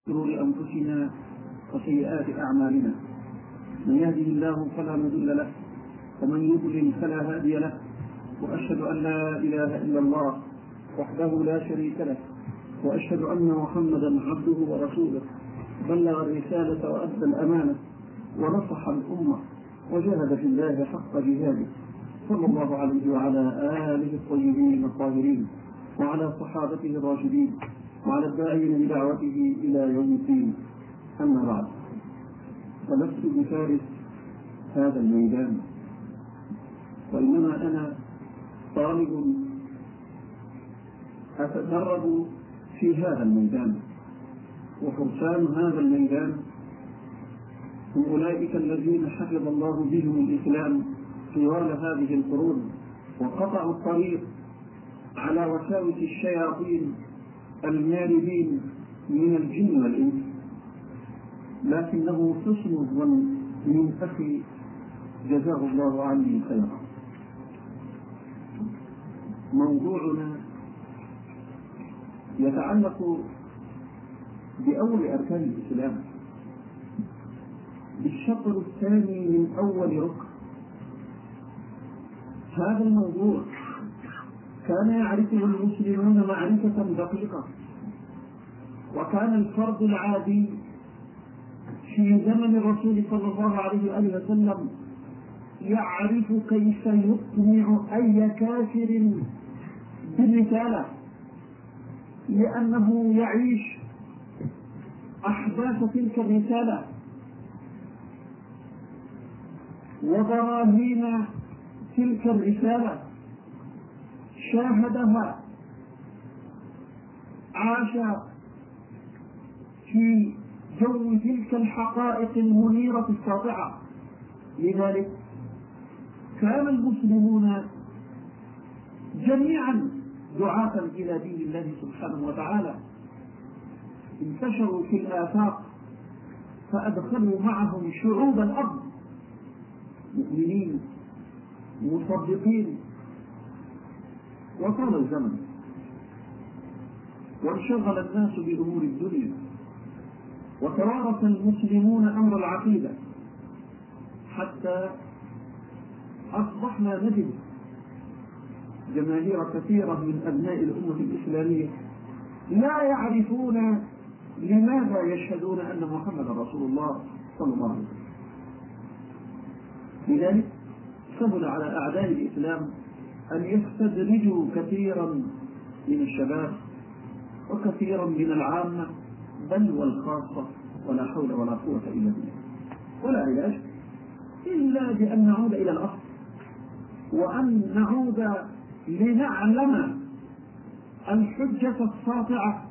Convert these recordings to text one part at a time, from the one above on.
شرور أنفسنا وسيئات أعمالنا، من يهده الله فلا مضل له ومن يضلل فلا هادي له، وأشهد أن لا إله إلا الله وحده لا شريك له، وأشهد أن محمدا عبده ورسوله، بلغ الرسالة وأدى الأمانة ونصح الأمة وجاهد في الله حق جهاده، صلى الله عليه وعلى آله الطيبين الطاهرين وعلى صحابته الراشدين وعلى الداعين بدعوته إلى يوم الدين. أما بعد، فلست بفارس هذا الميدان، وإنما أنا طالب أتدرب في هذا الميدان، وفرسان هذا الميدان هم أولئك الذين حفظ الله بهم الإسلام طوال هذه القرون، وقطعوا الطريق على وساوس الشياطين الماردين من الجن والإنس. لكنه حسن الظن من أخي جزاه الله عني خيرا. موضوعنا يتعلق بأول أركان الإسلام، بالشطر الثاني من أول ركن. هذا الموضوع كان يعرفه المسلمون معرفة دقيقة، وكان الفرد العادي في زمن الرسول صلى الله عليه وآله وسلم يعرف كيف يقنع أي كافر بالرسالة، لأنه يعيش أحداث تلك الرسالة وبراهين تلك الرسالة، شاهدها، عاش في جو تلك الحقائق المنيرة الساطعة. لذلك كان المسلمون جميعا دعاة إلى دين الله سبحانه وتعالى، انتشروا في الآفاق فأدخلوا معهم شعوب الأرض مؤمنين مصدقين. وطال الزمن وانشغل الناس بأمور الدنيا، وتوارث المسلمون أمر العقيدة، حتى أصبحنا نجد جماهير كثيرة من أبناء الأمة الإسلامية لا يعرفون لماذا يشهدون أن محمد رسول الله صلى الله عليه وسلم. لذلك سهل على أعداء الإسلام أن يستدرجوا كثيرا من الشباب وكثيرا من العامة بل والخاصة، ولا حول ولا قوة إلا بالله. ولا علاج إلا بأن نعود إلى الأصل، وأن نعود لنعلم الحجة الساطعة،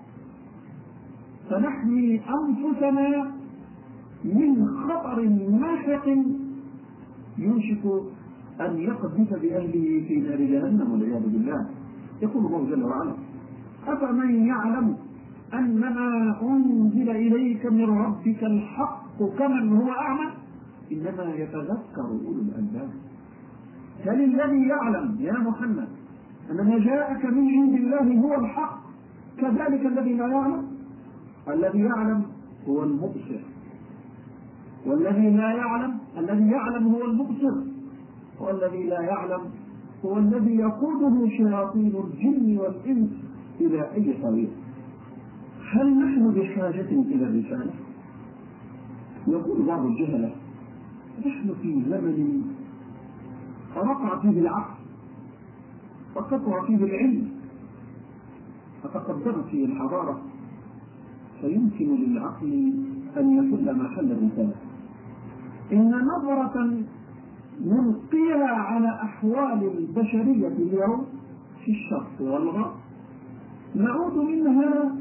فنحمي أنفسنا من خطر ماحق يوشك أن يقذف بأهله في نار جهنم والعياذ بالله. يقول الله جل وعلا: أفمن يعلم أنما أنزل إليك من ربك الحق كمن هو أعمى إنما يتذكر أولو الألباب. هل الذي يعلم يا محمد أن ما جاءك من عند الله هو الحق كذلك الذي لا يعلم؟ الذي يعلم هو المبصر، والذي لا يعلم، الذي يعلم هو المبصر، والذي لا يعلم هو الذي يقوده شياطين الجن والإنس إلى أي طريق. هل نحن بحاجة إلى الرسالة؟ يقول بعض الجهلة: نحن في زمن رقع فيه العقل وكثر فيه العلم وتقدمت فيه الحضارة، فيمكن للعقل أن يحل محل الرسالة. إن نظرة نلقيها على أحوال البشرية اليوم في الشرق والغرب نعود منها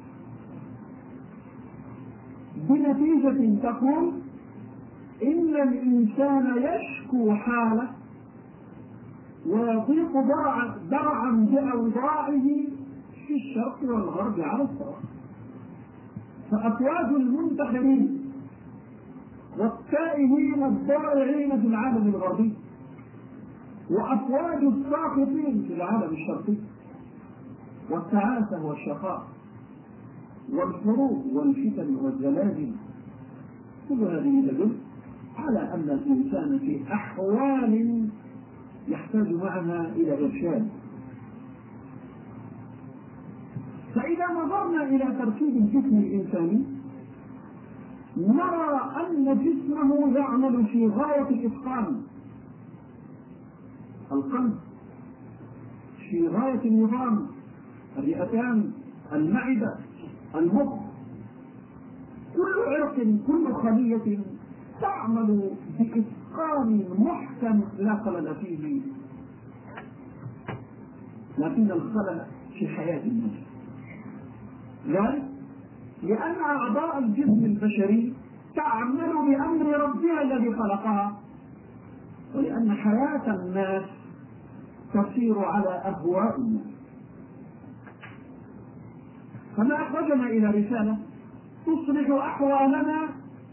بنتيجة تقول إن الإنسان يشكو حاله ويضيق درعا بأوضاعه في الشرق والغرب على السواء. فأفواج المنتحرين والتائهين الضائعين في العالم الغربي، وأفواج الساقطين في العالم الشرقي، والتعاسة والشقاء والحروب والفتن زلازل. كل هذه تدل على أن الإنسان في أحوال يحتاج معها إلى إرشاد. فإذا نظرنا إلى تركيب الجسم الإنساني نرى أن جسمه يعمل في غاية الإتقان. القلب في غاية النظام، الرئتان، المعدة، المخ، كل عرق، كل خلية تعمل بإتقان محكم لا خلل فيه. لكن الخلل في حياة الناس، ذلك لأن أعضاء الجسم البشري تعمل بأمر ربها الذي خلقها، ولأن حياة الناس تسير على أهواء الناس. فما أخرجنا إلى رسالة تصلح أحوالنا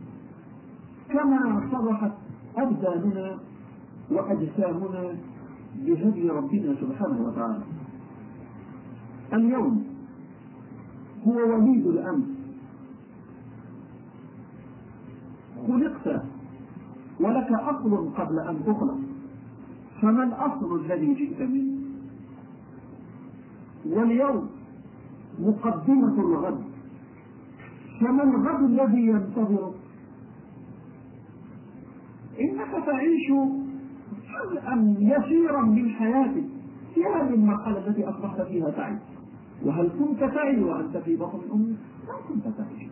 كما صلحت أبداننا وأجسامنا بهدي ربنا سبحانه وتعالى. اليوم هو وليد الأمس، خلقت ولك أصل قبل أن تخلق، فما الأصل الذي جئت منه؟ واليوم مقدمة الغد، فما الغد الذي ينتظرك؟ إنك تعيش جزءا يسيرا من حياتك في هذه المرحلة التي أصبحت فيها تعيش. وهل كنت تعي وأنت في بطن أمك؟ لا كنت تعيش،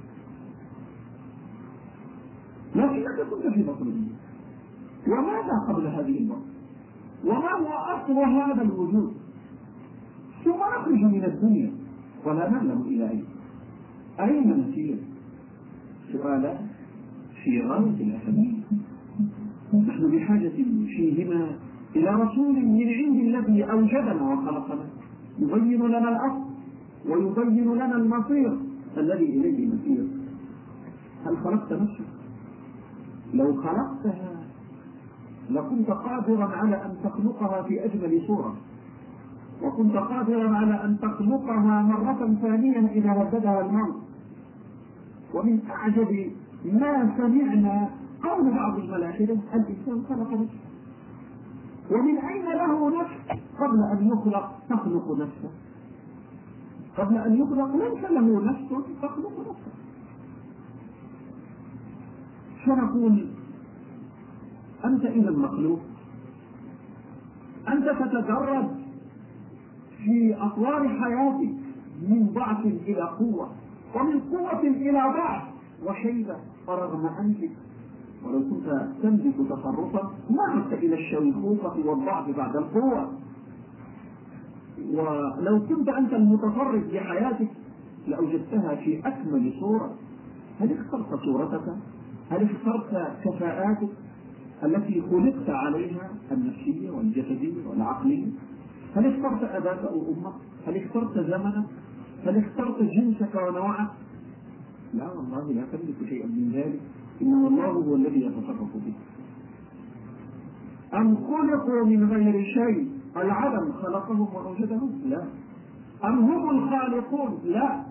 لكنك كنت في بطن أمك. وماذا قبل هذه البطن؟ وما هو أصل هذا الوجود؟ ثم نخرج من الدنيا ولا نعلم إلى أين. أين نسير؟ سؤالان في غاية الأهمية. نحن بحاجة فيهما إلى رسول من عند الذي أوجدنا وخلقنا يبين لنا الأصل ويبين لنا المصير الذي إليه نسير. هل خلقت نفسك؟ لو خلقتها لكنت قادرا على أن تخلقها في أجمل صورة، وكنت قادرا على أن تخلقها مرة ثانية إذا رددها الموت. ومن أعجب ما سمعنا قول بعض الملاحدة الإنسان خلق نفسه. ومن أين له نفس؟ قبل أن يخلق تخلق نفسه، قبل أن يخلق ليس له نفس تخلق نفسه. فنقول أنت إذا المخلوق، أنت تتدرج في أطوار حياتك من ضعف إلى قوة، ومن قوة إلى ضعف وشيبة. فرغم أنفك ولو كنت تملك تصرفا ما عدت إلى الشيخوخة والضعف بعد القوة. ولو كنت أنت المتصرف بحياتك لأوجدتها في أكمل صورة. هل اخترت صورتك؟ هل اخترت كفاءاتك التي خلقت عليها النفسية والجسدية والعقلية؟ هل اخترت أباك أو أمك؟ هل اخترت زمنك؟ هل اخترت جنسك ونوعك؟ لا والله لا تملك شيئا من ذلك، إنما الله هو الذي يتصرف به. أم خلقوا من غير شيء؟ العدم خلقهم وأوجدهم؟ لا. أم هم الخالقون؟ لا.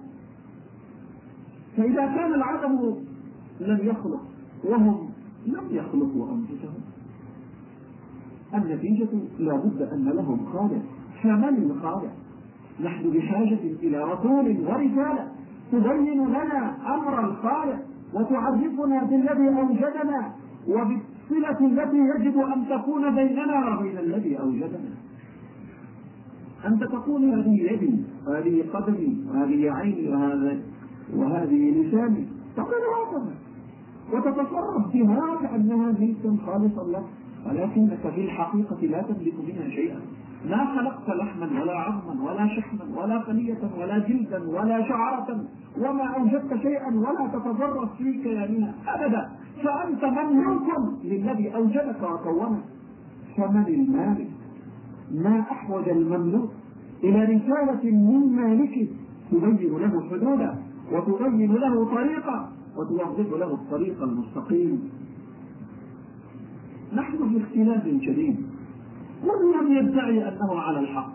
فإذا كان العدم لم يخلق وهم لم يخلقوا أنفسهم، النتيجة لا بد أن لهم خالق. فمن الخالق؟ نحن بحاجة إلى رسول ورسالة تبين لنا أمر الخالق وتعرفنا بالذي أوجدنا وبالصلة التي يجب أن تكون بيننا وبين الذي أوجدنا. أنت تقول هذه يدي وهذه قدمي وهذه عيني وهذه لساني، تقول هكذا وتتصرف بها كأنها ملك خالصا لك، ولكنك في الحقيقة لا تملك منها شيئا. ما خلقت لحما ولا عظما ولا شحما ولا خلية ولا جلدا ولا شعرة، وما أوجدت شيئا ولا تتصرف في كيانها أبدا. فأنت مملوك للذي أوجدك وكونك. فمن المالك؟ ما أحوج المملوك إلى رسالة من مالكه تبين له حدوده وتبين له طريقه وتوضح له الطريق المستقيم. نحن في اختلاف شديد، من لم يدعي أنه على الحق.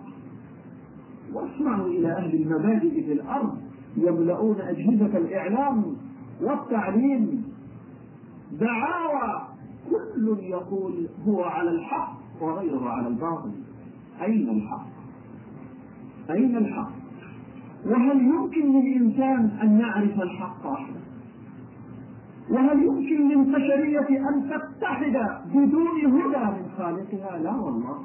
واسمعوا إلى أهل المبادئ في الأرض يملؤون أجهزة الإعلام والتعليم، دعاوى، كل يقول هو على الحق وغيره على الباطل. أين الحق؟ أين الحق؟ وهل يمكن للإنسان أن يعرف الحق وحده؟ وهل يمكن للبشرية أن تتحد بدون هدى من خالقها؟ لا والله.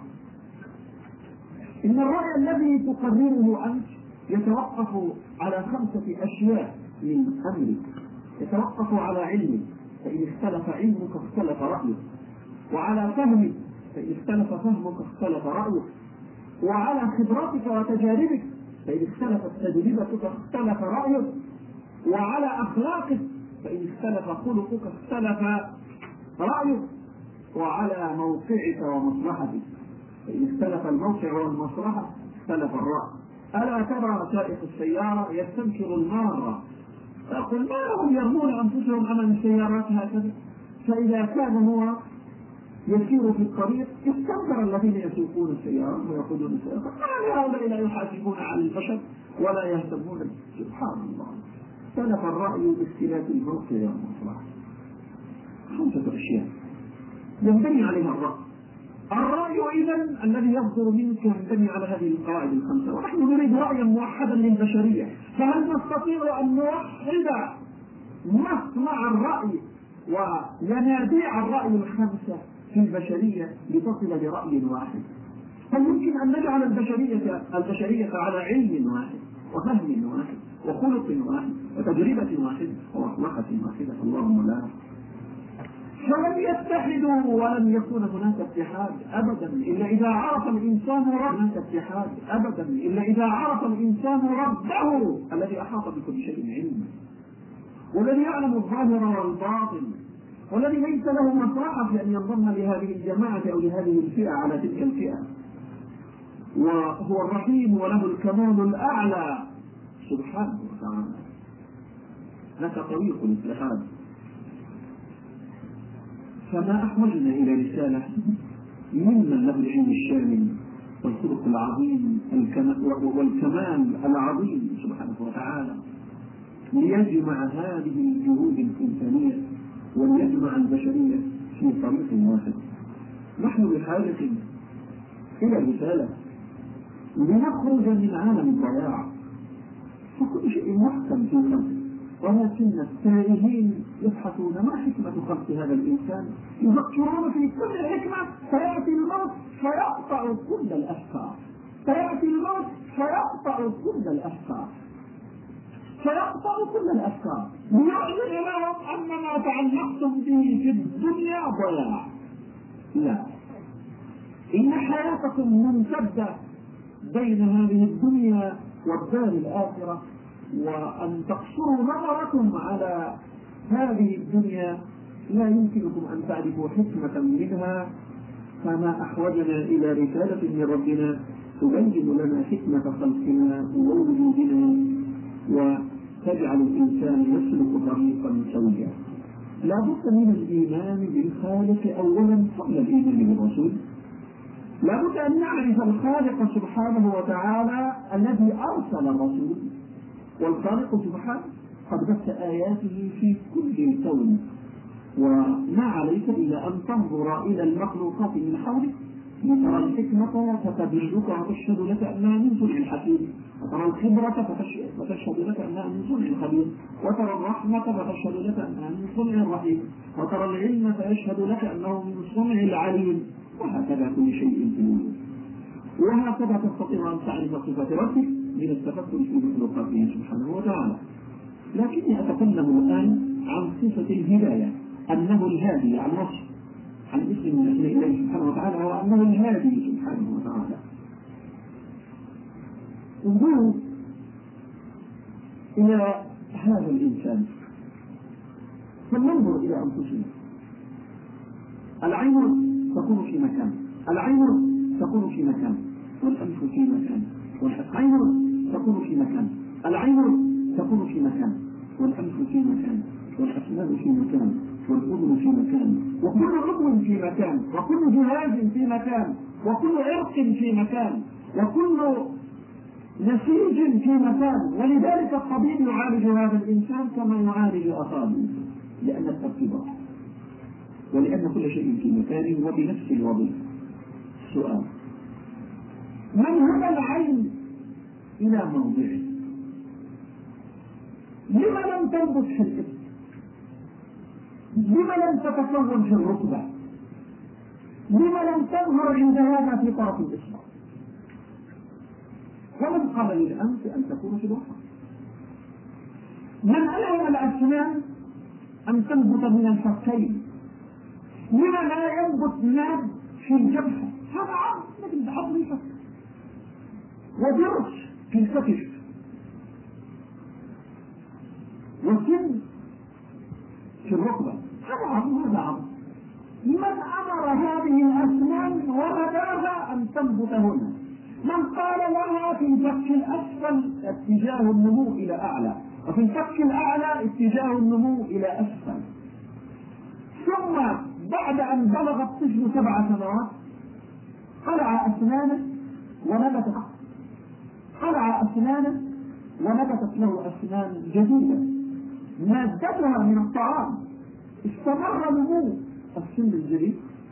إن الرأي الذي تقرره أنت يتوقف على 5 أشياء من أمرك. يتوقف على علمك، فإن اختلف علمك اختلف رأيك، وعلى فهمك، فإن اختلف فهمك اختلف رأيك، وعلى خبراتك وتجاربك، فإن اختلفت تجربتك اختلف رأيك، وعلى أخلاقك، فإن اختلف خلقك اختلف رأيك، وعلى موقعك ومصلحتك، فإن اختلف الموقع والمصلحة اختلف الرأي. ألا ترى سائق السيارة يستنكر المارة يقول ما هم يرمون أنفسهم أمام السيارات هكذا؟ فإذا كان هو يسير في الطريق استنكر الذين يسوقون السيارة ويقودون السيارة، ما هؤلاء لا يحاسبون على البشر ولا يهتمون. سبحان الله، اختلف الرأي باختلاف الموقع والمصلحة. 5 أشياء ينبني عليها الرأي. الرأي إذن الذي يصدر منك ينبني على هذه القواعد ال5، ونحن نريد رأيا موحدا للبشرية. فهل نستطيع أن نوحد مصنع الرأي وينابيع الرأي ال5 في البشرية لتصل لرأي واحد؟ هل يمكن أن نجعل البشرية على علم واحد وفهم واحد وخلق واحد وتجربة واحدة ومصلحة واحدة؟ اللهم لا. فلم يتحدوا ولم يكن هناك اتحاد أبدا إلا إذا عرف الإنسان هناك اتحاد أبدا إلا إذا عرف الإنسان ربه الذي أحاط بكل شيء علما، والذي يعلم الظاهر والباطن، والذي ليس له مصلحة في أن ينضم لهذه الجماعة أو لهذه الفئة على تلك الفئة، وهو الرحيم وله الكمال الأعلى سبحانه وتعالى. لك طريق مثل هذا. فما أحوجنا إلى رسالة ممن له العلم الشامل والخلق العظيم والكمال العظيم سبحانه وتعالى ليجمع هذه الجهود الإنسانية وليجمع البشرية في طريق واحد. نحن بحاجة إلى رسالة لنخرج من عالم الضياع، فكل شيء محكم في خلقه، ولكن التائهين يبحثون ما حكمة خلق هذا الإنسان، يفكرون في كل حكمة، فيأتي الموت فيقطع كل الأفكار، فيأتي الموت فيقطع كل الأفكار، فيقطع كل الأفكار ليعلن لهم أن ما تعلقتم به في الدنيا ضياع. لا، إن حياتكم ممتدة بين هذه الدنيا والدار الآخرة، وأن تقصروا نظركم على هذه الدنيا لا يمكنكم أن تعرفوا حكمة منها. فما أحوجنا إلى رسالة من ربنا تبين لنا حكمة خلقنا ووجودنا وتجعل الإنسان يسلك طريقا سويا. لا بد من الإيمان بالخالق أولا قبل الإيمان بالرسول. لا بد أن نعرف الخالق سبحانه وتعالى الذي أرسل الرسول، والخالق سبحانه قد بث آياته في كل الكون، وما عليك إلا أن تنظر إلى المخلوقات من حولك لترى الحكمة فتبلغك وتشهد لك أنها من صنع الحكيم، وترى الخبرة فتشهد لك أنها من صنع الخبير، وترى الرحمة فتشهد لك أنها من صنع الرحيم، وترى العلم فيشهد لك أنه من صنع العليم، وهكذا كل شيء في الوجود. وهكذا تستطيع أن تعرف صفات ربك من التفكر في مخلوقاته سبحانه وتعالى. لكني أتكلم الآن عن صفة الهداية، أنه الهادي، عن وصف، عن اسم من أسماء الله سبحانه وتعالى، وأنه الهادي سبحانه وتعالى. انظروا إلى هذا الإنسان، فلننظر إلى أنفسنا. العين تكون في مكان، العين تكون في مكان، والأنف في مكان، والعين تكون في مكان، العين تكون في مكان، والأنف في مكان، والأسنان في مكان، والأذن في مكان، وكل عضو في مكان، وكل جهاز في مكان، وكل عرق في مكان، وكل نسيج في مكان، ولذلك الطبيب يعالج هذا الإنسان كما يعالج أخاه، لأن الترتيب ولأن كل شيء في مكانه وبنفس الوظيفة. السؤال: من هدى العين إلى موضعه؟ لما لم تنبت في الإبط؟ لما لم تتكون في الركبة؟ لما لم تظهر عند هذا في طرف الإصبع؟ ومن قال للأنف أن تكون في الوسط؟ من ألهم الأسنان أن تنبت من الفكين؟ لما لا ينبت ناب في الجبهة؟ هذا عظم مثل عظم الفك، وضرس في الكتف، وسن في الركبة، هذا عظم هذا عظم. من أمر هذه الأسنان وهداها أن تنبت هنا؟ من قال لها في الفك الأسفل اتجاه النمو إلى أعلى، وفي الفك الأعلى اتجاه النمو إلى أسفل؟ ثم بعد أن بلغ الطفل 7 سنوات قلع أسنانه ونبتت، قلع أسنانه ونبتت له أسنان جديدة مادتها من الطعام، استمر نمو السن الجديد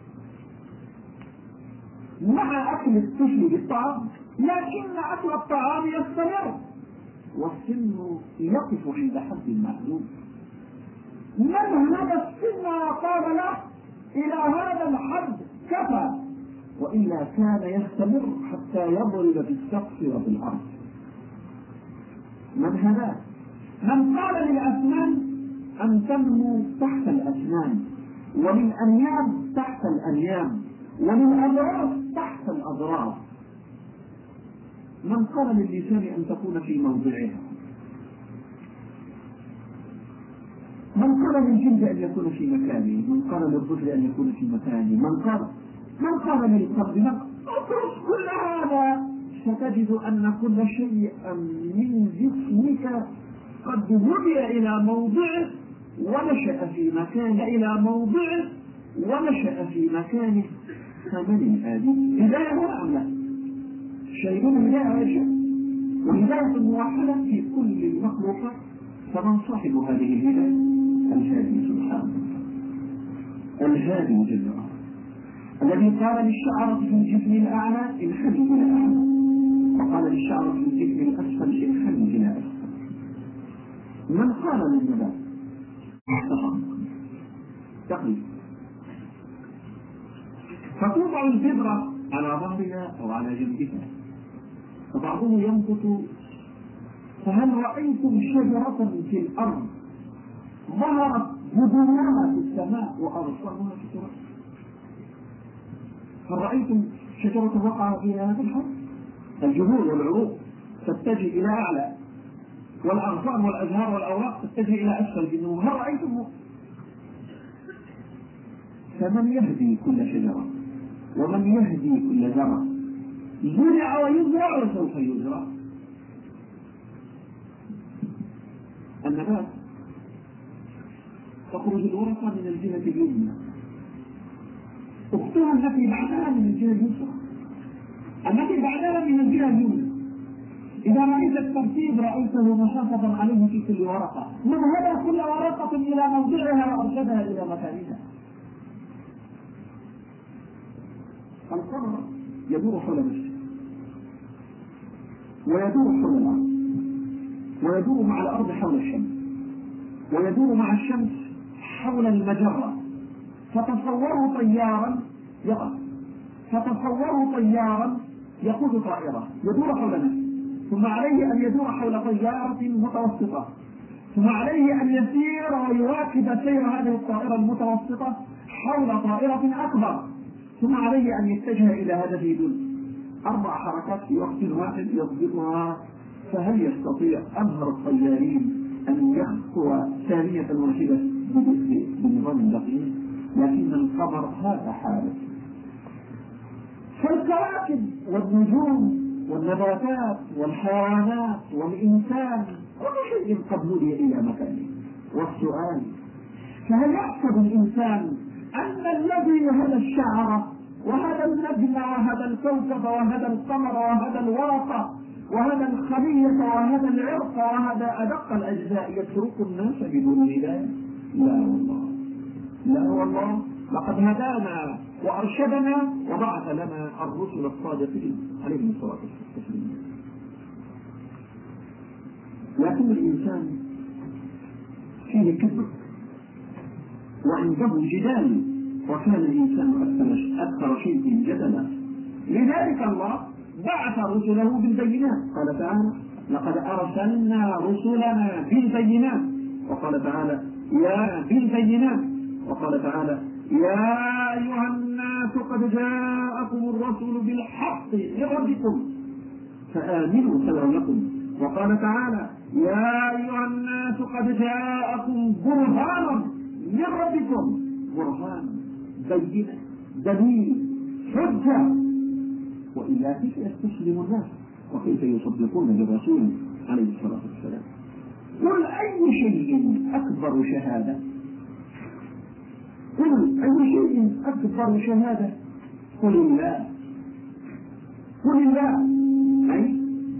مع أكل الطفل بالطعام، لكن أكل الطعام يستمر والسن يقف عند حد معلوم. من هذا السن وقال له إلى هذا الحد كفى، وإلا كان يستمر حتى يضرب في السقف وفي الأرض. من هذا؟ من قال للأسنان أن تنمو تحت الأسنان، وللأنياب تحت الأنياب، وللأضراس تحت الأضراس. من قال للسان أن تكون في موضعها؟ من قال للجلد أن يكون في مكانه؟ من قال للظفر أن يكون في مكانه؟ من قال للقلب؟ كل هذا ستجد أن كل شيء من جسمك قد وضع إلى موضعه ونشأ في مكانه، إلى موضعه ونشأ في مكانه. فمن هذه هداية أم لا؟ شيء هداية وهداية موحدة في كل المخلوقات. فمن صاحب هذه الهداية؟ الهادي سبحانه، الهادي جل وعلا، الذي قال للشعرة في الجسم الأعلى انحني إلى أعلى، وقال للشعرة في الجسم الأسفل انحني إلى أسفل. من قال للنبات تقليد، فتوضع البذرة على ظهرها أو على جنبها، فبعضه ينبت. فهل رأيتم شجرة في الأرض ظهرت جذورها في السماء وأغصانها في التراب؟ هل رأيتم شجرة وقع فيها هذا الحرب؟ الجذور والعروق تتجه إلى أعلى، والأغصان والأزهار والأوراق تتجه إلى أسفل بالنمو. هل رأيتم؟ فمن يهدي كل شجرة ومن يهدي كل زرع؟ زرع ويزرع وسوف يزرع. النبات تخرج الورقة من الجهة اليمنى، أختها التي بعدها من الجهة اليسرى، التي بعدها من الجهة اليمنى. إذا رأيت الترتيب رأيته محافظا عليه في كل ورقة، من هدى كل ورقة إلى موضعها وأرشدها إلى مكانها. القمر يدور حول نفسه ويدور حول الأرض، ويدور مع الأرض حول الشمس، ويدور مع الشمس حول المجرة. فتصوروا طيارا يقف، فتصوروا طيارا يقود طائرة يدور حول نفسه، ثم عليه أن يدور حول طيارة متوسطة، ثم عليه أن يسير ويواكب سير هذه الطائرة المتوسطة حول طائرة أكبر، ثم عليه أن يتجه إلى هدفه دون 4 حركات في وقت واحد يضبطها. فهل يستطيع أمهر الطيارين أن يخطو ثانية واحدة بنظام دقيق؟ لكن القمر هذا حاله. فالكواكب والنجوم والنباتات والحيوانات والإنسان كل شيء قد هدي إلى مكانه. والسؤال: فهل يحسب الإنسان أن الذي هدى الشعر وهدى النجم وهدى الكوكب وهدى القمر وهدى الورقة وهذا الخلية وهذا العرق وهذا أدق الأجزاء يترك الناس بدون هداية؟ لا والله، لا والله، لقد هدانا وأرشدنا وبعث لنا الرسل الصادقين عليهم الصلاة والسلام. لكن الإنسان فيه كبر وعنده جدال، وكان الإنسان أكثر شيء جدلا، لذلك الله بعث رسله بالبينات. قال تعالى: لقد أرسلنا رسلنا بالبينات. وقال تعالى: وقال تعالى: يا أيها الناس قد جاءكم الرسول بالحق من ربكم فآمنوا خيرا لكم. وقال تعالى: يا أيها الناس قد جاءكم برهان من ربكم، برهان، بينة، دليل، حجة. وإلا كيف يستسلم الناس وكيف يصدقون بالرسول عليه الصلاة والسلام؟ قل أي شيء أكبر شهادة؟ قل أي شيء أكبر شهادة؟ قل الله. قل الله، أي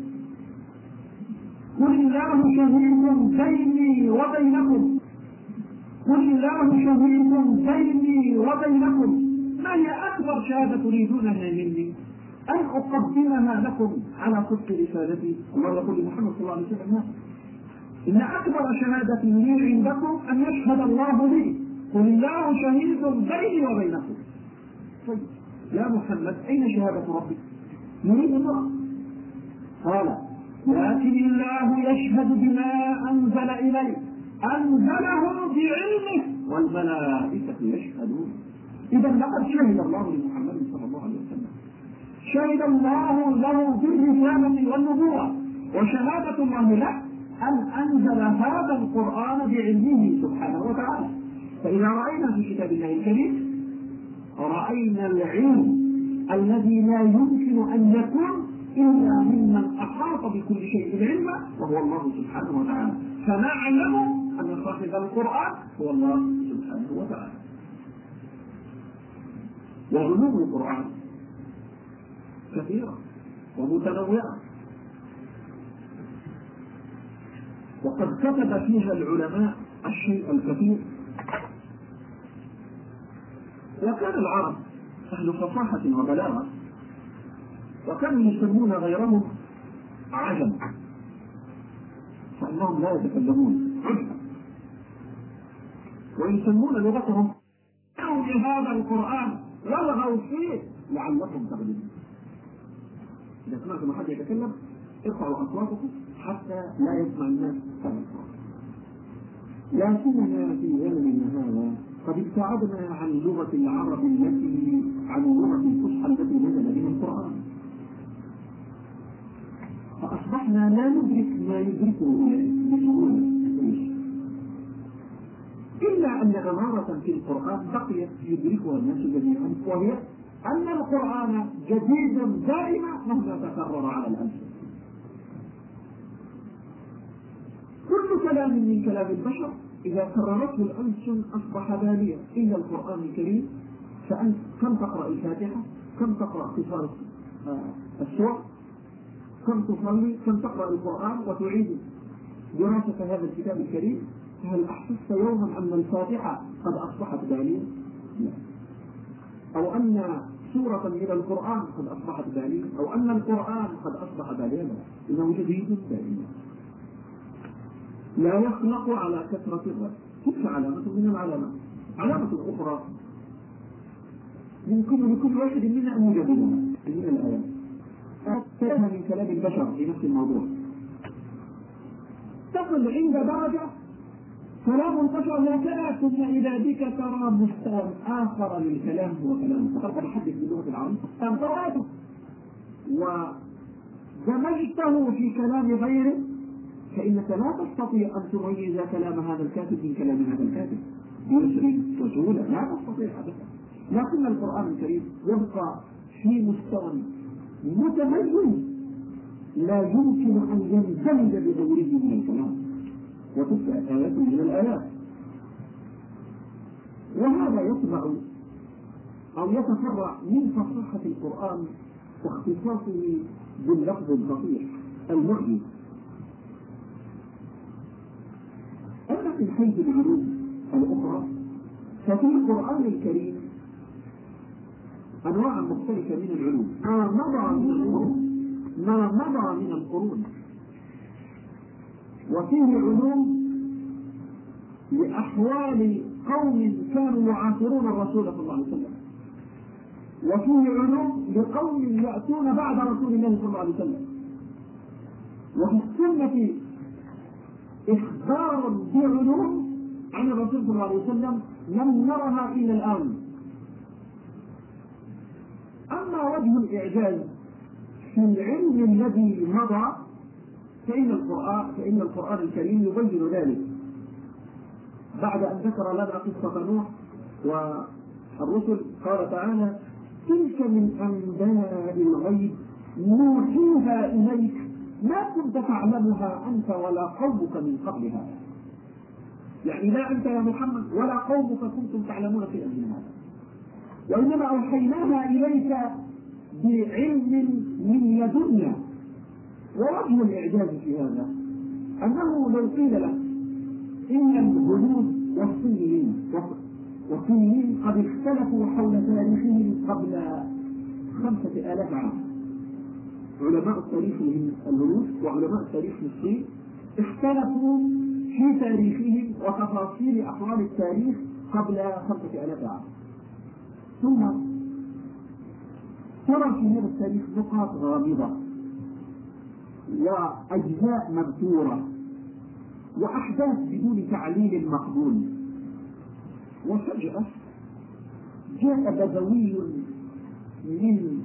قل الله شهيد بيني وبينكم. قل الله شهيد بيني وبينكم. ما هي أكبر شهادة تريدونها مني؟ أن أقدمها لكم على صدق رسالتي. الله يقول لمحمد صلى الله عليه وسلم: إن أكبر شهادة لي عندكم أن يشهد الله لي. قل الله شهيد بيني وبينكم. طيب يا محمد، أين شهادة ربك؟ نريد الله. قال: لكن الله يشهد بما أنزل إليه، أنزله بعلمه والملائكة يشهدون. إذا لقد شهد الله لمحمد صلى الله عليه وسلم، شهد الله له بالرسالة والنبوة، وشهادة الله له أن أنزل هذا القرآن بعلمه سبحانه وتعالى. فإذا رأينا في كتاب الله الكريم رأينا العلم الذي لا يمكن أن يكون إلا ممن أحاط بكل شيء علما، وهو الله سبحانه وتعالى. فنعلم أن صاحب القرآن هو الله سبحانه وتعالى. وعلوم القرآن كثيرة ومتنوعة، وقد كتب فيها العلماء الشيء الكثير. وكان العرب أهل فصاحة وبلاغة، وكانوا يسمون غيرهم عجم، فإنهم لا يتكلمون عجما، ويسمون لغتهم لهذا القرآن والغوا فيه لعلكم تغلبون. إذا سمعتم أحد يتكلم ارفعوا أصواتكم حتى لا يسمع الناس هذا القرآن. لكننا في زمننا هذا قد ابتعدنا عن لغة العرب عن اللغة الفصحى التي نزل بها القرآن، فأصبحنا لا ندرك ما يدركه بسهولة، إلا أن أمارة في القرآن بقيت يدركها الناس جميعا، وهي أن القرآن جديد دائما مهما تكرر على الألسنة. كل كلام من كلام البشر إذا كررته الألسن أصبح باليا، إلا القرآن الكريم. فأنت كم تقرأ الفاتحة؟ كم تقرأ قصار السور؟ كم تصلي؟ كم تقرأ القرآن وتعيد دراسة هذا الكتاب الكريم؟ هل أحسست يوما أن الفاتحة قد أصبحت بالية؟ لا. أو أن سورة من القرآن قد أصبحت بالية، أو أن القرآن قد أصبح بالية؟ لا، إنه جديد دائما، لا يخلق على كثرة الرد. تلك علامة من العلامات. علامة أخرى يمكن لكل واحد منا أن يجددها من الآيات، أكثرها من كلام البشر في نفس الموضوع. تصل عند درجة كلام البشر هكذا، ثم إذا بك ترى مستوى آخر للكلام هو كلام فقط يحدث باللغة العربية، فانتظرته ودمجته في كلام غيره، فإنك لا تستطيع أن تميز كلام هذا الكاتب من كلام هذا الكاتب بيسر وسهولة، لا تستطيع هذا. لكن القرآن الكريم يبقى في مستوى متميز لا يمكن أن يندمج بغيره من الكلام، وتلك آيات من الآيات. وهذا يتبع أو يتفرع من فصاحة القرآن واختصاصه باللفظ الفصيح. المعجز. أما من حيث العلوم الأخرى ففي القرآن الكريم أنواع مختلفة من العلوم ما مضى من القرون، وفيه علوم لأحوال قوم كانوا يعاصرون الرسول صلى الله عليه وسلم، وفيه علوم لقوم يأتون بعد رسول الله صلى الله عليه وسلم. وفي السنة إخبار بعلوم عن الرسول صلى الله عليه وسلم لم نرها إلى الآن. أما وجه الإعجاز في العلم الذي مضى فإن القرآن الكريم يبين ذلك بعد أن ذكر لنا قصة نوح والرسل. قال تعالى: تلك من أنباء الغيب نوحيها إليك ما كنت تعلمها أنت ولا قومك من قبل هذا. يعني لا أنت يا محمد ولا قومك كنتم تعلمون شيئا من هذا، وإنما أوحيناها إليك بعلم من لدنا. ووجه الإعجاز في هذا أنه لو قيل لك إن الهنود والصينيين قد اختلفوا حول تاريخهم قبل 5000 عام، علماء التاريخ الهنود وعلماء التاريخ الصين اختلفوا في تاريخهم وتفاصيل أحوال التاريخ قبل 5000 عام، ثم ترى في هذا التاريخ نقاط غامضة وأجزاء مبتورة وأحداث بدون تعليل مقبول. وفجأة جاء بدوي من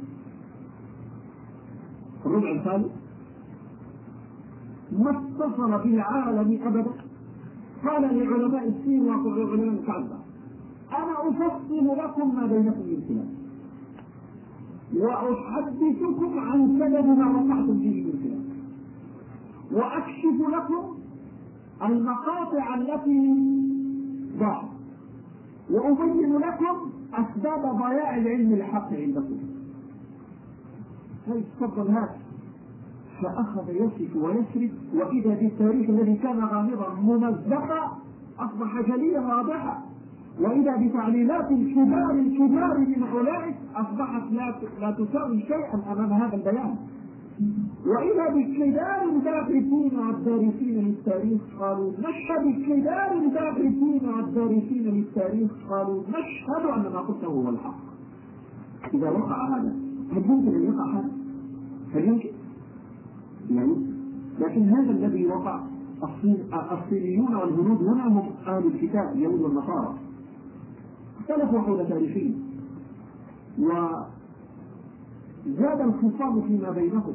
الربع الثالث ما اتصل بالعالم أبدا، قال لعلماء الصين وعلماء الكعبة: أنا أفصل لكم ما بينكم من خلاف، وأحدثكم عن سبب ما وقعتم فيه من خلاف، وأكشف لكم المقاطع التي ضاعت، وأبين لكم أسباب ضياع العلم الحق عندكم. تفضل هذا. فأخذ يصف ويسرد، وإذا بالتاريخ الذي كان غامضا ممزقا أصبح جليا واضحا، وإذا بتعليلات الكبار من أولئك أصبحت لا تساوي شيئا أمام هذا البيان. وإذا بالكبار دارسين والدارسين للتاريخ قالوا نشهد نشهد أن ما قلته هو الحق. إذا وقع هذا هل يمكن أن يقع هذا؟ هل يمكن؟ يعني لكن هذا الذي وقع. الصينيون والهنود هنا هم أهل الكتاب اليهود والنصارى، اختلفوا حول تاريخهم وزاد الخصام فيما بينهم،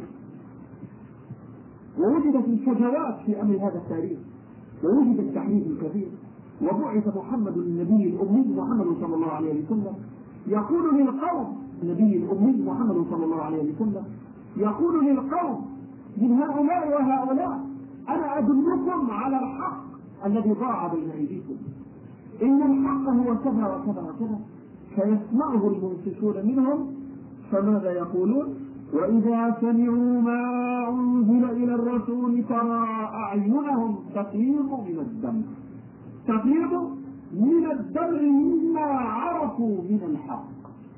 ووجدت الفجوات في أمر هذا التاريخ، ووجد التحريف الكثير. وبعث محمد النبي الأمي محمد صلى الله عليه وسلم يقول للقوم، النبي الأمي محمد صلى الله عليه وسلم يقول للقوم من هؤلاء وهؤلاء: أنا أدلكم على الحق الذي ضاع بين أيديكم، إن الحق هو كذا وكذا وكذا. فيسمعه المنصفون منهم فماذا يقولون؟ وإذا سمعوا ما أنزل إلى الرسول ترى أعينهم تفيض من الدمع مما عرفوا من الحق.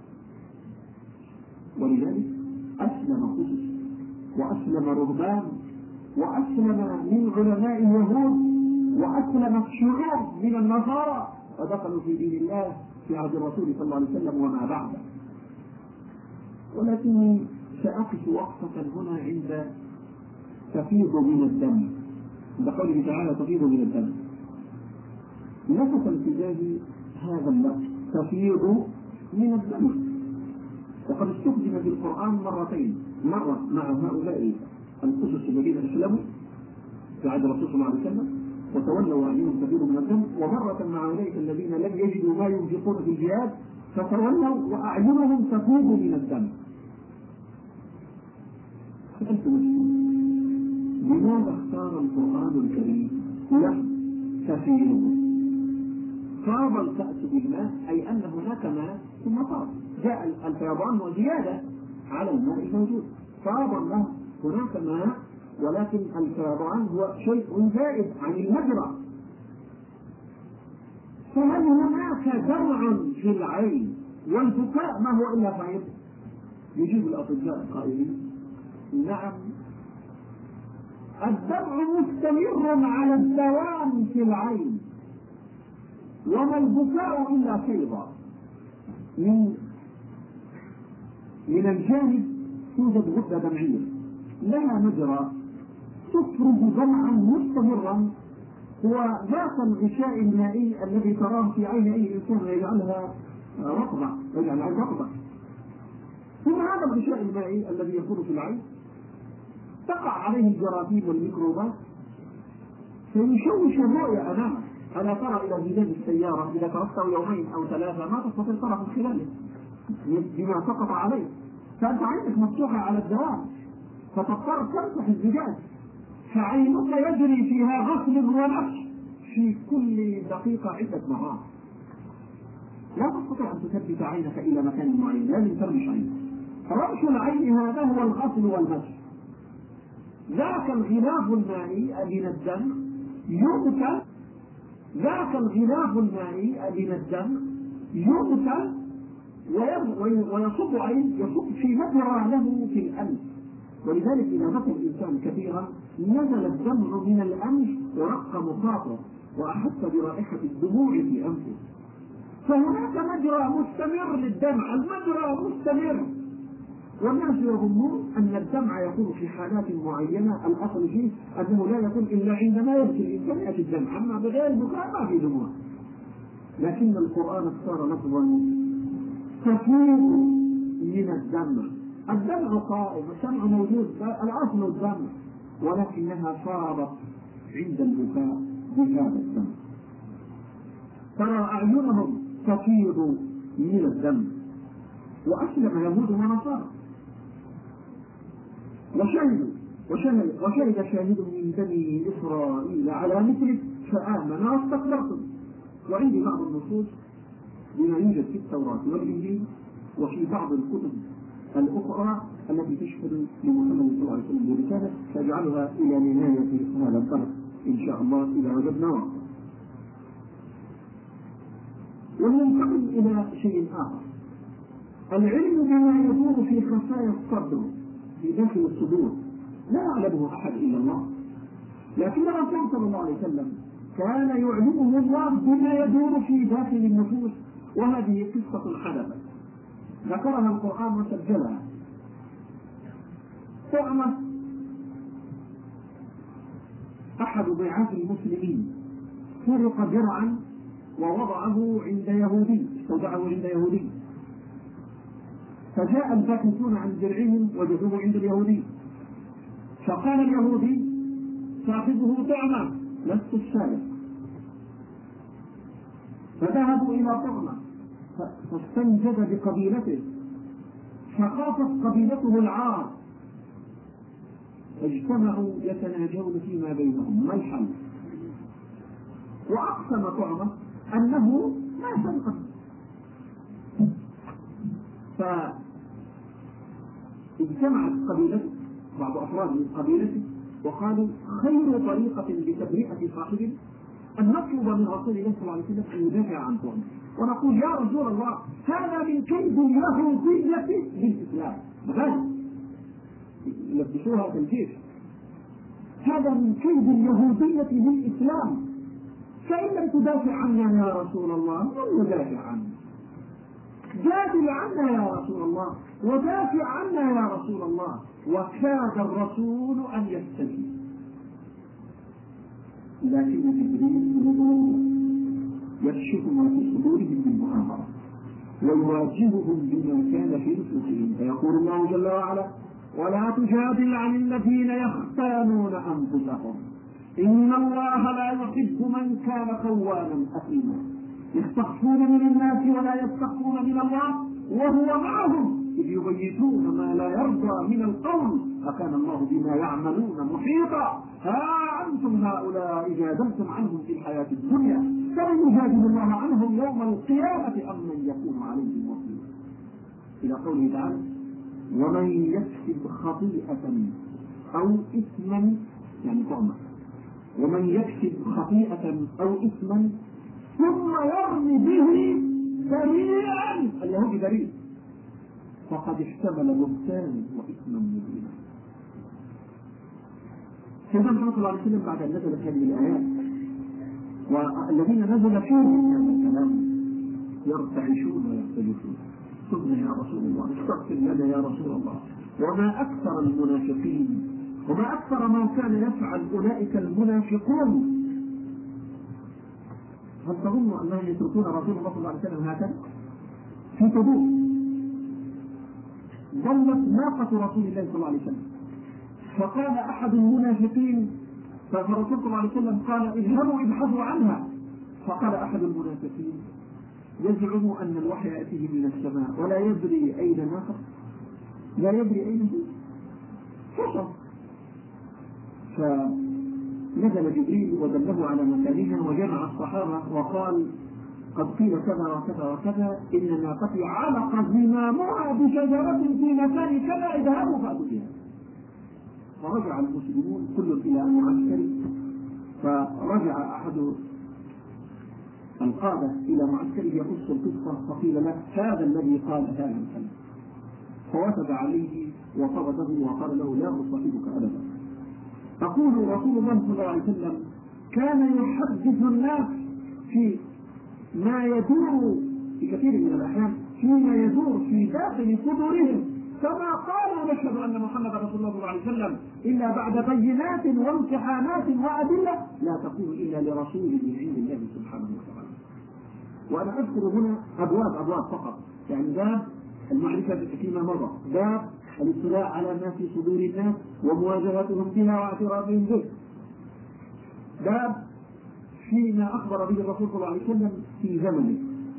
ولذلك أسلم قسس وأسلم رهبان وأسلم من علماء اليهود وأسلم الشعوب من النصارى ودخلوا في دين الله في عهد الرسول صلى الله عليه وسلم وما بعده. ولكني سأقف وقفة هنا عند تفيض من الدم، عند قوله تعالى تفيض من الدم. لفت انتباهي هذا اللفظ تفيض من الدم، وقد استخدم في القرآن مرتين، مرة مع هؤلاء القسس الذين أسلموا في عهد الرسول صلى الله عليه وسلم وتولوا وأعينهم تفيض من الدم، ومرة مع أولئك الذين لم يجدوا ما ينفقون في الجهاد فتولوا وأعينهم تفيض من الدم. لماذا اختار القرآن الكريم له تفيض؟ فاض الكأس بالماء أي أن هناك ماء ثم فاض، جاء الفيضان وزيادة على الماء الموجود، فاض الماء هناك ماء ولكن الفيضان هو شيء زائد عن المجرى. فهل هناك دمع في العين والبكاء ما هو إلا فيض؟ يجيب الأطباء قائلين نعم، الدمع مستمر على الدوام في العين، وما البكاء إلا فيضا. من الجانب توجد غدة دمعية لها مجرى تفرز دمعا مستمرا، هو ذات الغشاء المائي الذي تراه في عين أي إنسان ويجعلها رطبة، يجعل العين رطبة. ثم هذا الغشاء المائي الذي يكون في العين تقع عليه الجراثيم والميكروبات فيشوش الرؤية أمامك. ألا ترى إلى بلاد السيارة إذا توقفوا يومين أو ثلاثة ما تستطيع ترى من خلاله بما سقط عليه، فأنت عينك مفتوحة على الدوام فتضطر تمسح الزجاج، فعينك يجري فيها غسل ونفش في كل دقيقة عدة مرات. لا تستطيع أن تثبت عينك إلى مكان معين، لازم ترمش عينك. رمش العين هذا هو الغسل والمسح. ذاك الغلاف المائي من الدم يغسل، ذاك الغلاف المائي من الدم يغسل ويصب في مجرى له في الأنف. ولذلك إذا غسل الإنسان كثيرا نزل الدمع من الأنف ورق مخاطه وأحس برائحة الدموع في أنفه. فهناك مجرى مستمر للدمع، المجرى مستمر. والناس يظنون أن الدمع يكون في حالات معينة، الأصل فيه أنه لا يكون إلا عندما يبكي الإنسان يأتي الدمع، أما بغير بكاء ما في دموع. لكن القرآن اختار لفظا كثير من الدمع. الدمع قائم، الدمع موجود، الأصل الدمع، ولكنها صارت عند البكاء بهذا الدمع. ترى أعينهم تفيض من الدم. وأسلم يهود ونصارى وشهد شاهد من بني إسرائيل على مثله فآمن واستكبرتم. وعندي بعض النصوص بما يوجد في التوراة والإنجيل وفي بعض الكتب الأخرى التي تشهد لمحمد صلى الله عليه وسلم برسالة، سأجعلها إلى نهاية هذا الدرس إن شاء الله إذا وجدنا وقتا. وننتقل إلى شيء آخر، العلم بما يدور في خفايا الصدر في داخل الصدور لا يعلمه أحد إلا الله، لكن الرسول صلى الله عليه وسلم كان يعلمه الله بما يدور في داخل النفوس. وهذه قصة حدثت ذكرها القرآن وسجلها. طعمة أحد ضعاف المسلمين سرق درعا ووضعه عند يهودي، استودعه عند يهودي، فجاء الباحثون عن درعهم وجدوه عند اليهودي، فقال اليهودي صاحبه طعمة لست السارق، فذهبوا إلى طعمة فاستنجد بقبيلته، فخافت قبيلته العار، فاجتمعوا يتناجون فيما بينهم ما الحل. وأقسم طعمة أنه ما سرق، فاجتمعت قبيلته بعض أفراد من قبيلته وقالوا خير طريقة لتبرئة صاحبه أن نطلب من رسول الله صلى الله عليه وسلم أن يدافع عن طعمة، ونقول يا رسول الله هذا من كيد اليهودية للإسلام، غير يلبسوها في الجيش، هذا من كيد اليهودية للإسلام، فإن لم تدافع عنا يا رسول الله من يدافع عنا؟ جادل عنا يا رسول الله ودافع عنا يا رسول الله. وكاد الرسول أن يستجيب، لكن جبريل يكشف ما في صدورهم من مؤامرة ويواجههم بما كان في نفوسهم، فيقول الله جل وعلا ولا تجادل عن الذين يختانون أنفسهم إن الله لا يحب من كان خوانا أثيما. يستخفون من الناس ولا يستخفون من الله وهو معهم إذ يبيتون ما لا يرضى من القول فكان الله بما يعملون محيطا. ها أنتم هؤلاء جادلتم عنهم في الحياة الدنيا فمن يجادل الله عنهم يوم القيامة أم من يكون عليهم وكيلا، إلى قوله تعالى ومن يكسب خطيئة أو إثما يعني طعما، ومن يكسب خطيئة أو إثما ثم يرمي به بريئا، اليهودي بريء، فقد احتمل بهتانا وإثما مبينا. سيدنا محمد صلى الله عليه وسلم بعد أن نزلت هذه الآيات والذين نزل فيهم هذا الكلام يرتعشون ويختلفون: تبنا يا رسول الله، استغفر لنا يا رسول الله، وما أكثر المنافقين وما أكثر ما كان يفعل أولئك المنافقون. هل تظن أنهم يتركون رسول الله صلى الله عليه وسلم هكذا؟ في تبوك ضلت ناقة رسول الله صلى الله عليه وسلم، فقال أحد المنافقين، فالرسول صلى الله عليه وسلم قال: اذهبوا ابحثوا عنها. فقال أحد المنافقين: يزعم أن الوحي يأتيه من السماء ولا يدري أين ناقة، لا يدري أين هو. فصل، فنزل جبريل ودله على مكانها وجمع الصحابة وقال: قد قيل كذا وكذا وكذا، إن ناقتي علق زمامها بشجرة في مكان كذا، اذهبوا فأتوا بها. فرجع المسلمون كل إلى معسكره، فرجع أحد القادة إلى معسكره يقص القصة، فقيل له: هذا الذي قال هذا الكلام. فوثب عليه وطرده وقال له: لا أصاحبك أبدا. أقول رسول الله صلى الله عليه وسلم كان يحدث الناس في ما يدور في كثير من الأحيان فيما يدور في داخل صدورهم، كما قالوا: نشهد أن محمد رسول الله صلى الله عليه وسلم إلا بعد بينات وامتحانات وأدلة لا تكون إلا لرسول من عند الله سبحانه وتعالى. وأنا أذكر هنا أبواب فقط، يعني باب المعرفة فيما مضى، باب الاطلاع على ما في صدور الناس ومواجهتهم بها واعترافهم به، باب فيما أخبر به الرسول صلى الله عليه وسلم في زمنه.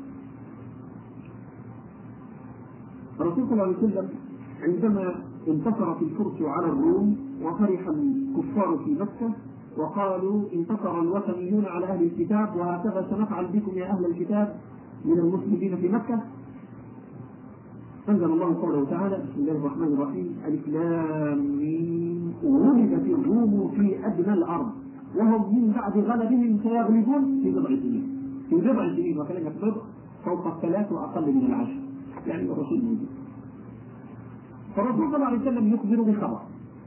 الرسول صلى الله عليه وسلم عندما انتصرت الفرس على الروم وفرح الكفار في مكة وقالوا: انتصر الوثنيون على أهل الكتاب وهكذا سنفعل بكم يا أهل الكتاب من المسلمين في مكة، أنزل الله قوله تعالى: بسم الله الرحمن الرحيم: ألف لام ميم غلبت الروم في أدنى الأرض وهم من بعد غلبهم سيغلبون في بضع سنين، وكلمة بضع فوق الثلاث وأقل من العشر، يعني الرسول موجود. فالرسول صلى الله عليه وسلم يخبر بخبر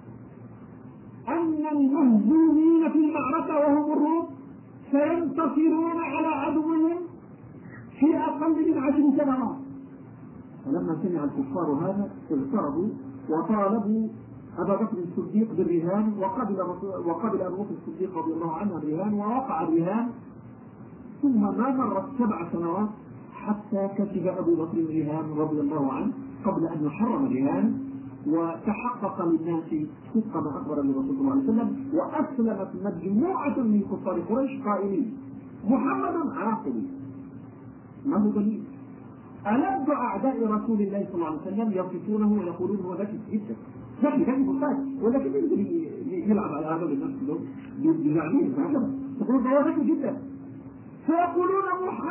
أن المهزومين في المعركة وهم الروم سينتصرون على عدوهم في أقل من 10 سنوات. فلما سمع الكفار هذا اضطربوا وطالبوا أبا بكر الصديق بالرهان، وقبل أبو بكر الصديق رضي الله عنه الرهان، ووقع الرهان. ثم ما مرت 7 سنوات حتى كتب أبو بكر الرهان رضي الله عنه قبل أن يحرم الرهان، وتحقق للناس صدق ما أخبر الرسول صلى الله عليه وسلم، وأسلمت مجموعة من كفار قريش قائلين: محمد عاقل. ما هو دليل؟ ألد أعداء رسول الله صلى الله عليه وسلم يصفونه ويقولون: هو ذكي جدا، ذكي مختلف، ولكن ينزل يلعب على هذا الناس كلهم بزعمين هكذا، يقولون: هو ذكي جدا. فيقولون: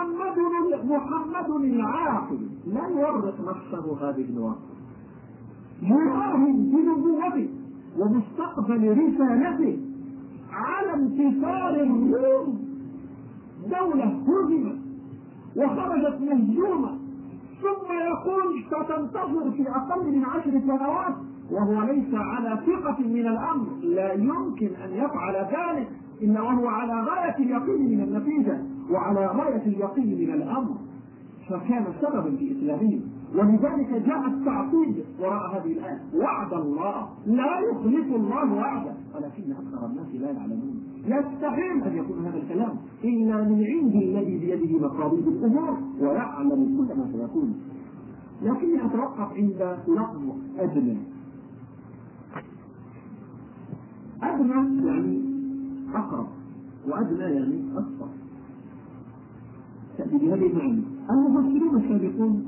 محمد العاقل لا يورط نفسه هذه الواقع، يراهن بنبوته ومستقبل رسالته على انتصار الروم، دولة هزمت وخرجت مهزومة، ثم يقول ستنتصر في أقل من 10 سنوات، وهو ليس على ثقة من الأمر، لا يمكن أن يفعل ذلك إلا وهو على غاية اليقين من النتيجة وعلى غاية اليقين من الأمر. فكان سببا في إسلامهم، ولذلك جاء التعقيد وراء هذه الآية: وعد الله لا يخلف الله وعده ولكن أكثر الناس لا يعلمون. يستحيل أن يكون هذا الكلام إلا من عند الذي بيده مقاليد الأمور ويعلم كل ما سيكون. لكني أتوقف عند لفظ أدنى. أدنى يعني أقرب، وأدنى يعني أكثر. تأتي بهذه المعنى. المفسرون السابقون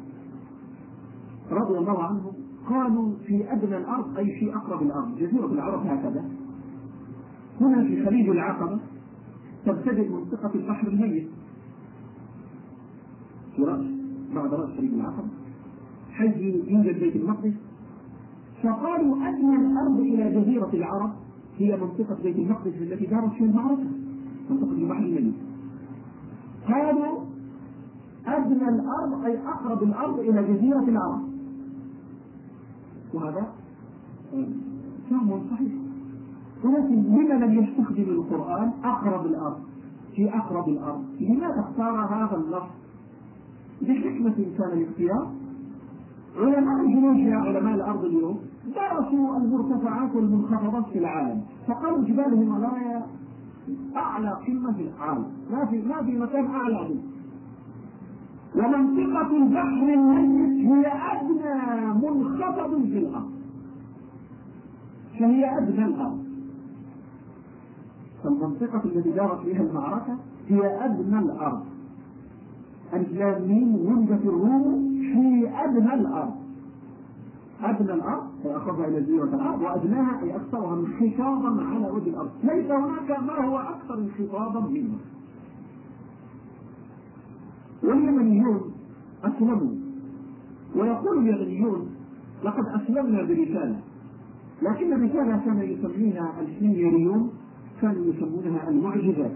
رضي الله عنهم قالوا: في أدنى الأرض أي في أقرب الأرض. جزيرة العرب هكذا. هنا في خليج العقبة تبتدئ منطقة البحر الميت في رأس بعد رأس خليج العقبة، حيث يوجد بيت المقدس، فقالوا أدنى الأرض إلى جزيرة العرب هي منطقة بيت المقدس التي دارت فيها المعركة، منطقة البحر الميت. قالوا أدنى الأرض أي أقرب الأرض إلى جزيرة العرب، وهذا فهم صحيح. ولكن لما لم يستخدم القرآن أقرب الأرض في أقرب الأرض؟ لماذا اختار هذا اللفظ؟ بحكمة كان الاختيار. علماء الجيولوجيا، علماء الأرض اليوم، درسوا المرتفعات والمنخفضات في العالم، فقالوا جبال الهيمالايا أعلى قمة في العالم، ما في مكان أعلى منه. ومنطقة البحر الميت هي أدنى منخفض في الأرض، فهي أدنى الأرض. فالمنطقة التي دارت فيها المعركة هي أدنى الأرض. الإسلاميين ولدت الروم في أدنى الأرض. أدنى الأرض هي أقربها إلى جزيرة الأرض، وأدناها أي أكثرها انخفاضا على وجه الأرض، ليس هناك ما هو أكثر انخفاضا منها. واليمنيون أسلموا، ويقول اليمنيون لقد أسلمنا برسالة، لكن الرسالة كان يسميها الحميريون كانوا يسمونها المعجزات.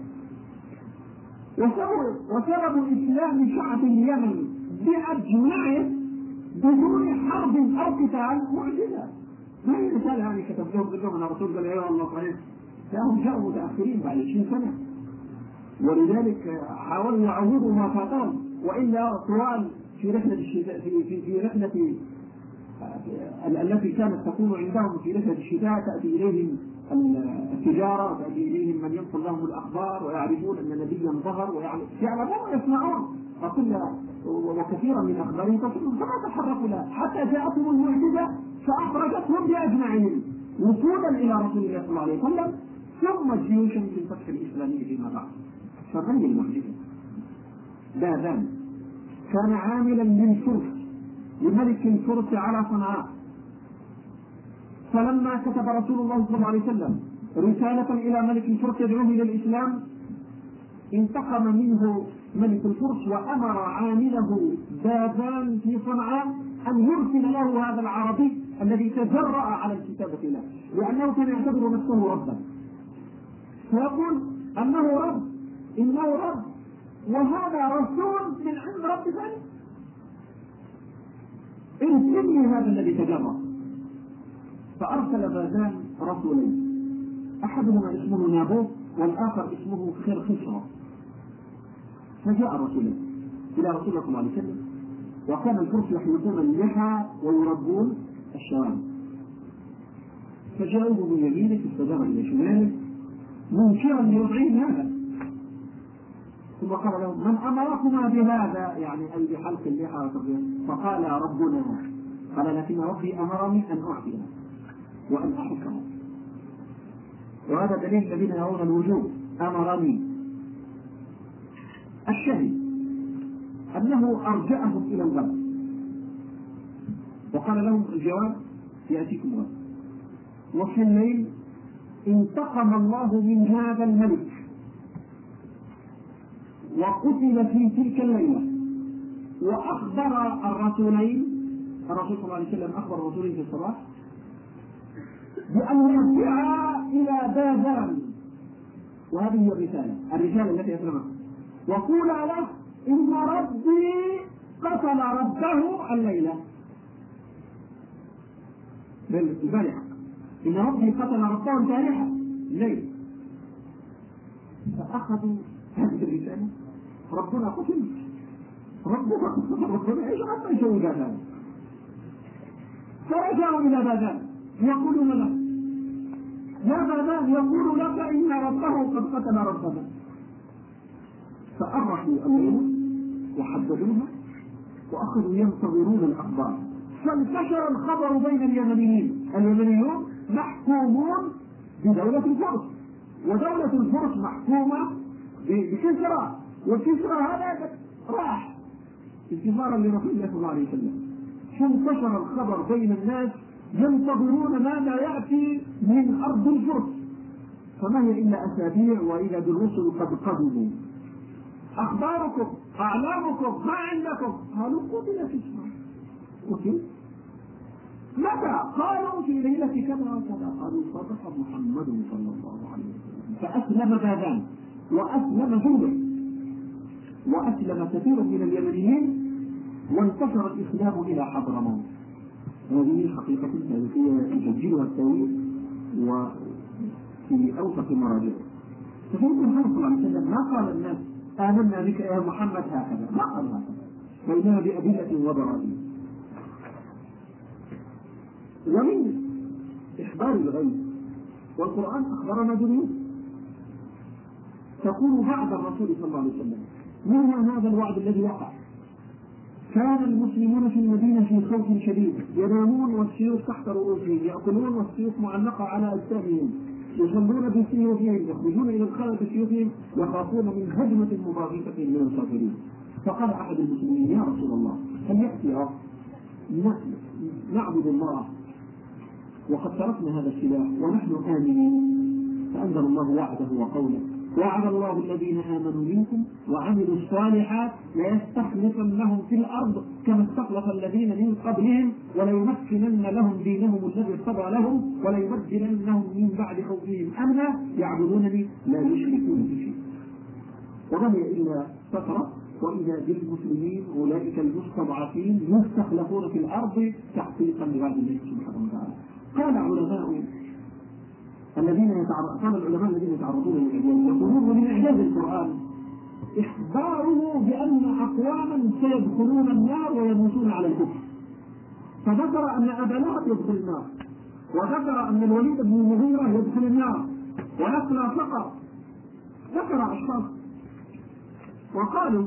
وسبب إسلام شعب اليمن بأجمعه بدون حرب أو قتال معجزة. ما هي رسالة يعني كتبوها من الرسول قال يا الله صحيح، لهم جاءوا متأخرين بعد 20 سنة، ولذلك حاولوا يعوضوا ما فاتهم. وإلا طوال في رحلة الشتاء في رحلة التي كانت تكون عندهم في رحلة الشتاء تأتي إليهم التجارة، وتأتي إليهم من ينقل لهم الأخبار، ويعرفون أن نبيا ظهر، ويعلمون ويسمعون وكثيرا من أخبارهم تصلهم، فما تحركوا لها حتى جاءتهم المعجزة فأخرجتهم بأجمعهم وصولا إلى رسول الله صلى الله عليه وسلم، ثم الجيوش في الفتح الإسلامي فيما بعد. فهذه المعجزة. باذان كان عاملا للفرس لملك الفرس على صنعاء، فلما كتب رسول الله صلى الله عليه وسلم رسالة إلى ملك الفرس يدعوه إلى الإسلام، انتقم منه ملك الفرس وأمر عامله باذان في صنعاء أن يرسل له هذا العربي الذي تجرأ على الكتابة له، لأنه كان يعتبر نفسه ربا، فيقول أنه رب، إنه رب، وهذا رسول من عند رب ثاني، ارسل لي هذا الذي تجرأ. فأرسل باذان رسولين، أحدهما اسمه نابوت والآخر اسمه خرخشرة. فجاء الرسولين إلى رسول الله صلى الله عليه وسلم، وكان الفرس يحلقون اللحى ويربون الشوارب، فجاءوه من يمينه فاستدار إلى شماله منكرا لوضعهم هذا، ثم قال لهم من أمركما بهذا، يعني أي بحلق اللحى؟ فقال ربنا. قال لكن ربي أمرني أن أعطيه وأن أحكمه، وهذا دليل الذين يرون الوجوب أمرني. الشهيد أنه أرجعهم إلى الغد، وقال لهم الجواب يأتيكم غد. وفي الليل انتقم الله من هذا الملك وقتل في تلك الليلة، وأخبر الرسولين، الرسول صلى الله عليه وسلم أخبر الرسولين في الصباح بأن يرجعا إلى باذان، وهذه هي الرسالة التي أسلمها، وقولا له إن ربي قتل ربه الليلة، البارحة، إن ربي قتل ربه البارحة الليل. فأخذوا هذه الرسالة، ربنا قتل، ربنا إيش حتى يسوي باذان؟ فرجعوا إلى باذان يقولون له يا باذان يقول لك إن ربه قد قتل ربنا. فأرحوا الليلة وحددوها وأخذوا ينتظرون الأخبار، فانتشر الخبر بين اليمنيين. اليمنيون محكومون بدولة الفرس، ودولة الفرس محكومة بكسرى، والكسرى هذا راح انتظارا لرسول الله صلى الله عليه وسلم. فانتشر الخبر بين الناس ينتظرون ماذا يأتي من أرض الفرس، فما هي إلا أسابيع وإذا بالرسل قد قدموا. أخباركم، أعلامكم، ما عندكم؟ قالوا قتل كسرى. قتل؟ متى؟ قالوا في ليلة كذا وكذا. قالوا صدق محمد صلى الله عليه وسلم. فأسلم باذان وأسلم جنبه وأسلم كثير من اليمنيين، وانتشر الإسلام إلى حضرموت. هذه حقيقة تاريخية يسجلها التاريخ وفي أوثق مراجعه. فسيدنا محمد صلى الله عليه وسلم ما قال الناس آمنا بك يا محمد هكذا، ما قال هكذا، فإنها بأدلة وبراهين. ومن إخبار الغيب، والقرآن أخبرنا جميل، تقول بعد الرسول صلى الله عليه وسلم: منها هذا الوعد الذي وقع، كان المسلمون في المدينة في خوف شديد، ينامون والسيوف تحت رؤوسهم، يأكلون والسيوف معلقة على أجسامهم، يصلون بسيوفهم، يخرجون إلى الخلاء بسيوفهم، يخافون من هجمة مباغتة من الكافرين. فقال أحد المسلمين: يا رسول الله، هل يأتي نعبد الله وقد تركنا هذا السلاح ونحن آمنين؟ فأنزل الله وعده وقوله: وعد الله الذين آمنوا منكم وعملوا الصالحات ليستخلفنهم في الأرض كما استخلف الذين من قبلهم وليمكنن لهم دينهم الذي ارتضى لهم وليبدلنهم من بعد خوفهم أمنا يعبدونني لا يشركون بي شيئا. وما هي إلا فترة، وإذا بالمسلمين أولئك المستضعفين يستخلفون في الأرض تحقيقا لوعد الله سبحانه وتعالى. قال العلماء الذين يتعرضون للإعجاز يقولون: من إعجاز القرآن إخباره بأن أقواما سيدخلون النار ويموتون على الكفر، فذكر أن أبا لهب يدخل النار، وذكر أن الوليد بن المغيرة يدخل النار، ونسل فقط، ذكر أشخاص. وقالوا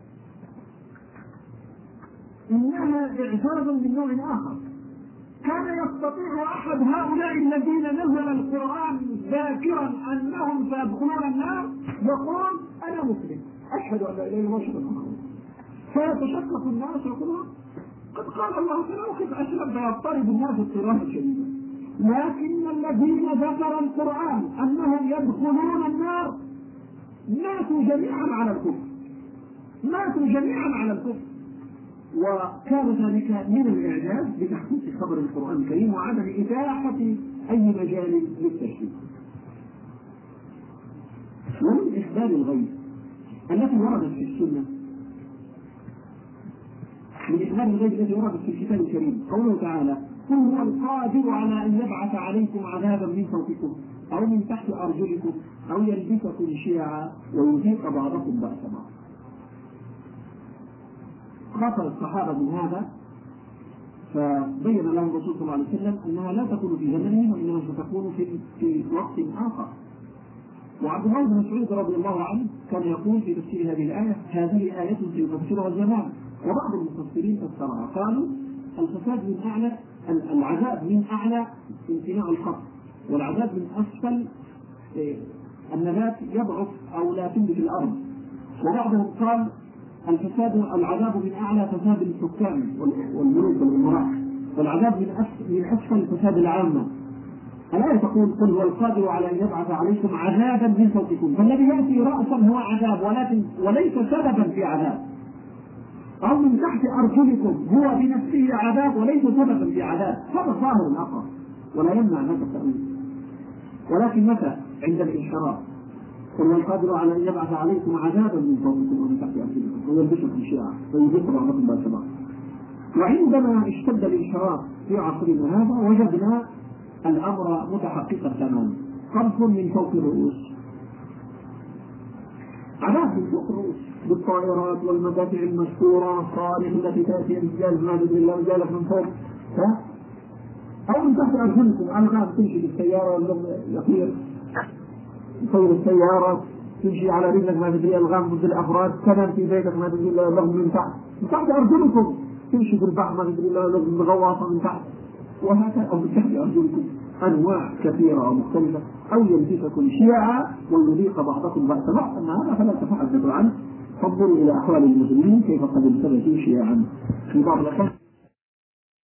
إنها إعجاز من نوع آخر، كان يستطيع أحد هؤلاء الذين نزل القرآن ذاكرا أنهم سيدخلون النار يقول: أنا مسلم أشهد أن لا إله إلا الله وأشهد أن محمدا، فيتشكك الناس يقولون: قد قال الله تعالى وقد أسلم، فيضطرب الناس اضطرابا شديدا. لكن الذين ذكر القرآن أنهم يدخلون النار ماتوا جميعا على الكفر، ماتوا جميعا على الكفر. وكان ذلك من الإعجاز بتحقيق خبر القرآن الكريم وعدم إتاحة أي مجال للتشريع. ومن إخبار الغيب التي وردت في السنة، من إخبار الغيب التي وردت في الكتاب الكريم قوله تعالى: قل هو القادر على أن يبعث عليكم عذابا من فوقكم أو من تحت أرجلكم أو يلبسكم شيعا ويذيق بعضكم بأس بعض. خاف الصحابة من هذا، فبين لهم الرسول صلى الله عليه وسلم أنها لا تكون في زمنهم وإنما ستكون في وقت آخر. وعبد الله بن مسعود رضي الله عنه كان يقول في تفسير هذه الآية: هذه آية سيفسرها الزمان. وبعض المفسرين فسرها قالوا: الفساد من أعلى، العذاب من أعلى امتناع الخط، والعذاب من أسفل النبات يضعف أو لا تنبت الأرض. وبعضهم قال: العذاب من أعلى فساد الحكام والملوك والأمراء، والعذاب من أسفل فساد العامة. الآية تقول: قل هو القادر على أن يبعث عليكم عذابا من فوقكم، فالذي يأتي رأسا هو عذاب وليس سببا في عذاب، أو من تحت أرجلكم هو بنفسه عذاب وليس سببا في عذاب. هذا ظاهر الأمر ولا يمنع هذا التأويل، ولكن متى؟ عند الانحراف. قل هو القادر على أن يبعث عليكم عذابا من فوقكم ومن تحت أرجلكم ويلبسكم شيعا ويذيق بعضكم بأس بعض. وعندما اشتد الانحراف في عصرنا هذا وجدنا الأمر متحققا تماما: قذف من فوق الرؤوس، عذاب من فوق الرؤوس بالطائرات والمدافع المشهورة الصواريخ التي تأتي إنجاز ما بإذن الله جالك من فوق، أو من تحت أرجلكم. أنا تمشي بالسيارة واللغم يطير، يطير السيارة، تمشي على رجلك ما تدري الغام ضد الأفراد، تنام في بيتك ما تدري الله اللغم من تحت أرجلكم، تمشي في البحر ما تدري الله اللغم بغواصة من تحت، وهكذا. أو من تحت أرجلكم أنواع كثيرة ومختلفة، أو يلبسكم شيعا ويذيق بعضكم بأس بعض. أما هذا فلا تتحدثوا عنه، فانظروا إلى أحوال المسلمين كيف قد التبسوا شيعا في بعض الأحيان.